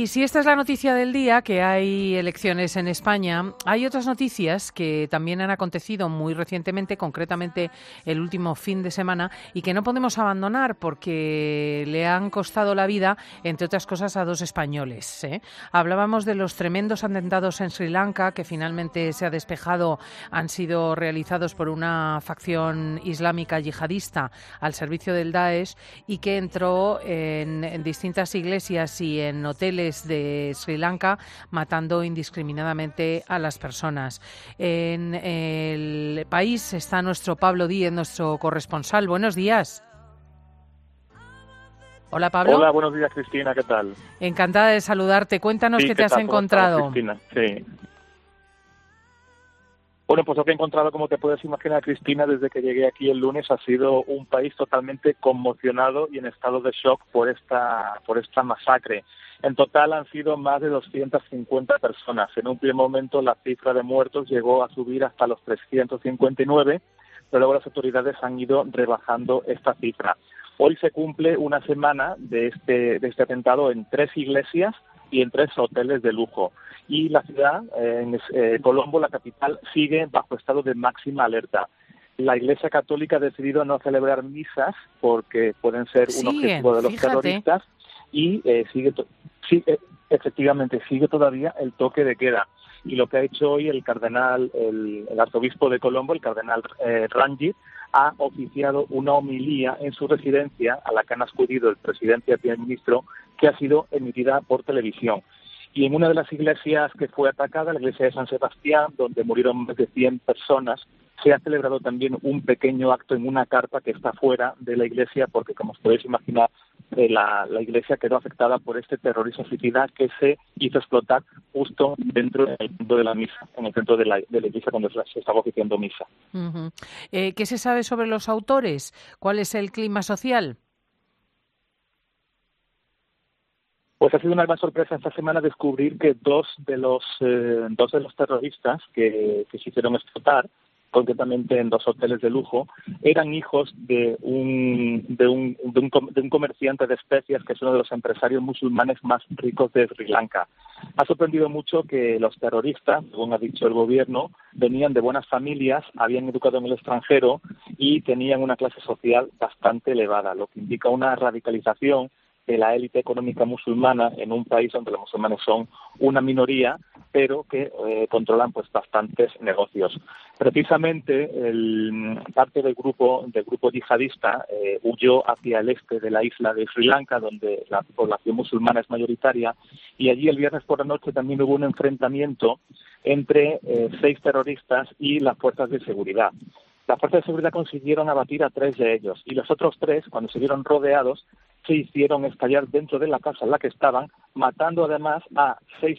Y si esta es la noticia del día, que hay elecciones en España, hay otras noticias que también han acontecido muy recientemente, concretamente el último fin de semana, y que no podemos abandonar porque le han costado la vida, entre otras cosas, a dos españoles, ¿eh? Hablábamos de los tremendos atentados en Sri Lanka, que finalmente se ha despejado, han sido realizados por una facción islámica yihadista al servicio del Daesh y que entró en distintas iglesias y en hoteles de Sri Lanka, matando indiscriminadamente a las personas. En el país está nuestro Pablo Díez, nuestro corresponsal. Buenos días. Hola, Pablo. Hola, buenos días, Cristina, ¿qué tal? Encantada de saludarte. Cuéntanos Sí, qué te has encontrado. Cristina? Sí. Bueno, pues lo que he encontrado, como te puedes imaginar, Cristina, desde que llegué aquí el lunes, ha sido un país totalmente conmocionado y en estado de shock por esta masacre. En total han sido más de 250 personas. En un primer momento la cifra de muertos llegó a subir hasta los 359, pero luego las autoridades han ido rebajando esta cifra. Hoy se cumple una semana de este atentado en 3 iglesias y en 3 hoteles de lujo. Y la ciudad, Colombo, la capital, sigue bajo estado de máxima alerta. La Iglesia Católica ha decidido no celebrar misas porque pueden ser un objetivo de los terroristas y efectivamente sigue todavía el toque de queda. Y lo que ha hecho hoy el arzobispo de Colombo, el cardenal Ranjit, ha oficiado una homilía en su residencia a la que han acudido el presidente y el primer ministro, que ha sido emitida por televisión. Y en una de las iglesias que fue atacada, la iglesia de San Sebastián, donde murieron más de 100 personas, se ha celebrado también un pequeño acto en una carpa que está fuera de la iglesia, porque como os podéis imaginar, la iglesia quedó afectada por este terrorismo suicida que se hizo explotar justo dentro del centro de la misa, en el centro de la iglesia cuando se estaba oficiando misa. Uh-huh. ¿Qué se sabe sobre los autores? ¿Cuál es el clima social? Pues ha sido una gran sorpresa esta semana descubrir que dos de los terroristas que se hicieron explotar, concretamente en 2 hoteles de lujo, eran hijos de un comerciante de especias que es uno de los empresarios musulmanes más ricos de Sri Lanka. Ha sorprendido mucho que los terroristas, según ha dicho el gobierno, venían de buenas familias, habían educado en el extranjero y tenían una clase social bastante elevada, lo que indica una radicalización de la élite económica musulmana en un país donde los musulmanes son una minoría, pero que controlan pues bastantes negocios. Precisamente parte del grupo yihadista huyó hacia el este de la isla de Sri Lanka, donde la población musulmana es mayoritaria, y allí el viernes por la noche también hubo un enfrentamiento entre 6 terroristas y las fuerzas de seguridad. Las fuerzas de seguridad consiguieron abatir a 3 de ellos, y los otros 3, cuando se vieron rodeados, se hicieron estallar dentro de la casa en la que estaban, matando además a 6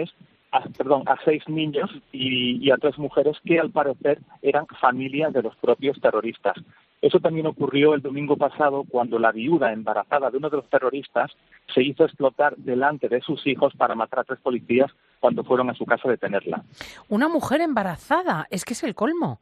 niños y a 3 mujeres que al parecer eran familias de los propios terroristas. Eso también ocurrió el domingo pasado cuando la viuda embarazada de uno de los terroristas se hizo explotar delante de sus hijos para matar a 3 policías cuando fueron a su casa a detenerla. Una mujer embarazada, es que es el colmo.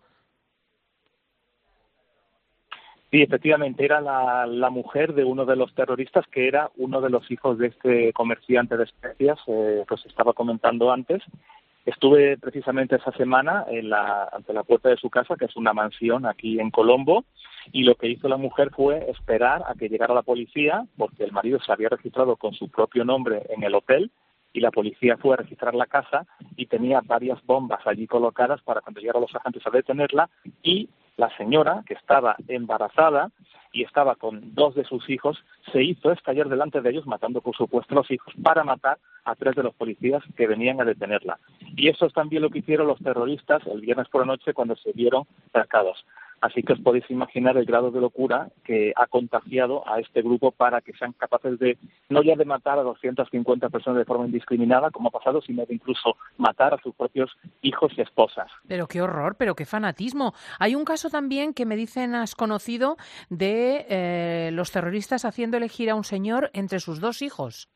Sí, efectivamente, era la mujer de uno de los terroristas, que era uno de los hijos de este comerciante de especias, que os estaba comentando antes. Estuve precisamente esa semana ante la puerta de su casa, que es una mansión aquí en Colombo, y lo que hizo la mujer fue esperar a que llegara la policía, porque el marido se había registrado con su propio nombre en el hotel, y la policía fue a registrar la casa y tenía varias bombas allí colocadas para cuando llegaran los agentes a detenerla, y la señora, que estaba embarazada y estaba con 2 de sus hijos, se hizo estallar delante de ellos, matando por supuesto a los hijos, para matar a 3 de los policías que venían a detenerla. Y eso es también lo que hicieron los terroristas el viernes por la noche cuando se vieron cercados. Así que os podéis imaginar el grado de locura que ha contagiado a este grupo para que sean capaces de, no ya de matar a 250 personas de forma indiscriminada, como ha pasado, sino de incluso matar a sus propios hijos y esposas. Pero qué horror, pero qué fanatismo. Hay un caso también que me dicen has conocido de los terroristas haciendo elegir a un señor entre sus 2 hijos.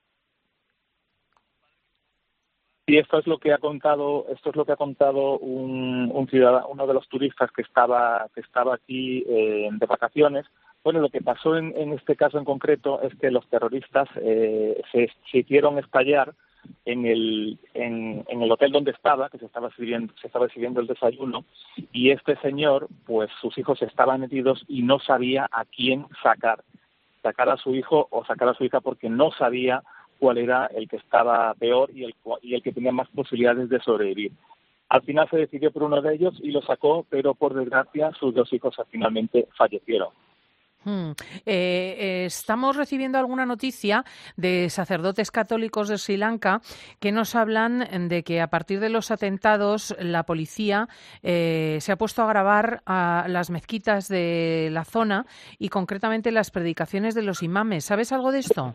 Y esto es lo que ha contado un ciudadano, uno de los turistas que estaba aquí de vacaciones. Bueno, lo que pasó en este caso en concreto es que los terroristas se hicieron estallar en el hotel donde estaba, que se estaba sirviendo el desayuno, y este señor, pues sus hijos estaban heridos y no sabía a quién sacar a su hijo o sacar a su hija, porque no sabía cuál era el que estaba peor y el que tenía más posibilidades de sobrevivir. Al final se decidió por uno de ellos y lo sacó, pero por desgracia sus dos hijos finalmente fallecieron. Estamos recibiendo alguna noticia de sacerdotes católicos de Sri Lanka que nos hablan de que a partir de los atentados la policía se ha puesto a grabar a las mezquitas de la zona y concretamente las predicaciones de los imames. ¿Sabes algo de esto?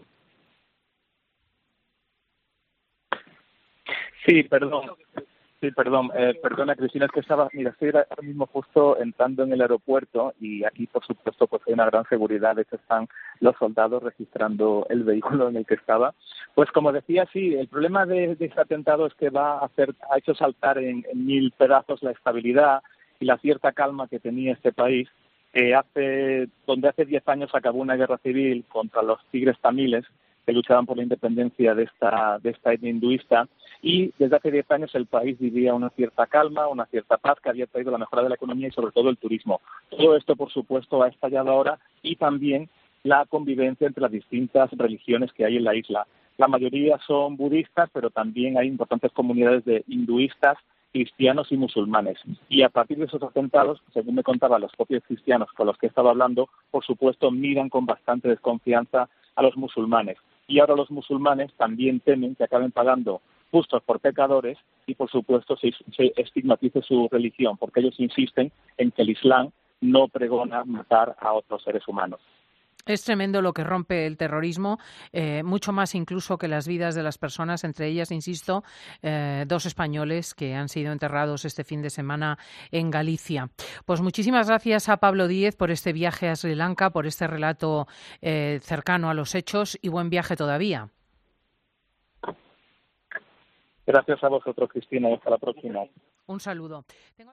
Sí, perdón. Sí, perdón. Perdona, Cristina, es que estoy ahora mismo justo entrando en el aeropuerto y aquí, por supuesto, pues hay una gran seguridad. De hecho, están los soldados registrando el vehículo en el que estaba. Pues como decía, sí, el problema de este atentado es que ha hecho saltar en mil pedazos la estabilidad y la cierta calma que tenía este país. Donde hace 10 años acabó una guerra civil contra los tigres tamiles que luchaban por la independencia de esta etnia hinduista, y desde hace 10 años el país vivía una cierta calma, una cierta paz que había traído la mejora de la economía y sobre todo el turismo. Todo esto, por supuesto, ha estallado ahora, y también la convivencia entre las distintas religiones que hay en la isla. La mayoría son budistas, pero también hay importantes comunidades de hinduistas, cristianos y musulmanes. Y a partir de esos atentados, según me contaban los propios cristianos con los que estaba hablando, por supuesto miran con bastante desconfianza a los musulmanes. Y ahora los musulmanes también temen que acaben pagando justos por pecadores y, por supuesto, se estigmatice su religión, porque ellos insisten en que el Islam no pregona matar a otros seres humanos. Es tremendo lo que rompe el terrorismo, mucho más incluso que las vidas de las personas, entre ellas, insisto, 2 españoles que han sido enterrados este fin de semana en Galicia. Pues muchísimas gracias a Pablo Díez por este viaje a Sri Lanka, por este relato cercano a los hechos, y buen viaje todavía. Gracias a vosotros, Cristina, y hasta la próxima. Un saludo.